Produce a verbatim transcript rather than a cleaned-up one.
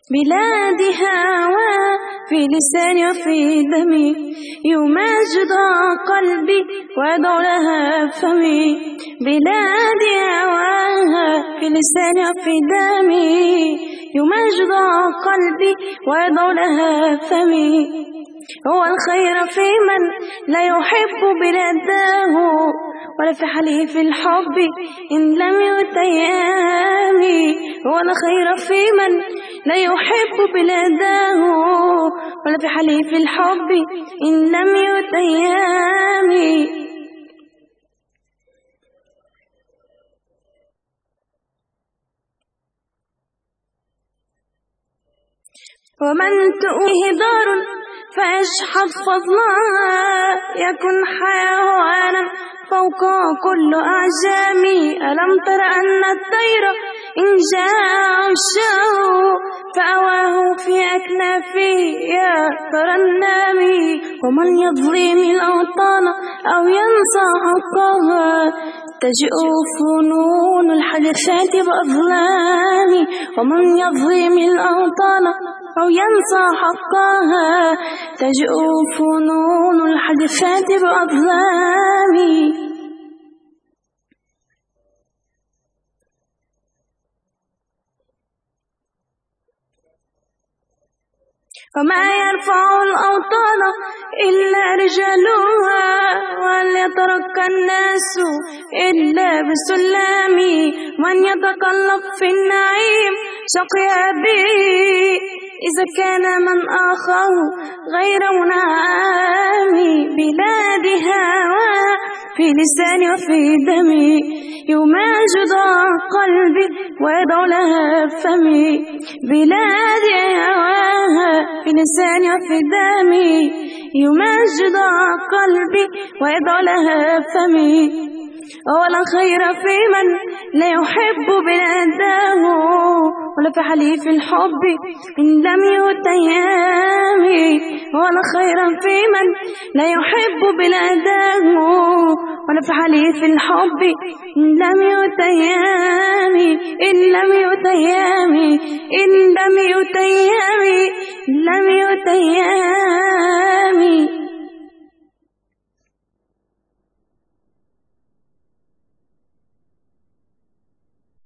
بلادي هوى في لساني وفي دمي، يماجد قلبي ويدعو لها فمي. بلادي هواها في لساني وفي دمي، يماجد قلبي ويدعو لها فمي. هو الخير في من لا يحب بلاداه، ولا في حليف الحب إن لم يتيامي. هو الخير في من لا يحب بلاداه، ولا في حليف الحب إن لم يتيامي. ومن تؤويه دار فيشحذ فضلها، يكن حيوانا فوق كل أعجامي. ألم تر أن الطير إن جاء عشاه فأواه في أكنافه يا ترنامي. ومن يظلم الأوطان أو ينسى حقها، تجيء فنون الحدثات بأظلام. ومن يظلم الأوطان أو ينسى حقها، تجيء فنون الحدثات بأظلام. وما يرفع الأوطان إلا رجالها، وليترك الناس إلا بسلام. من يتقلب في النعيم شقي به، إذا كان من آخاه غير منعم. بلادي هوى في لساني وفي دمي، يماجد قلبي ويدعو لها فمي. بلادي هواها في لساني وفي دمي، يماجد قلبي ويدعو لها فمي. ولا خير في من لا يحب بلاداه، ولا في حليف الحب إن لم يتيامي. ولا خير في من لا يحب بلاداه، ولا في حليف الحب إن لم يتيامي. إن لم يتيامي إن لم يتيامي لم يتيامي.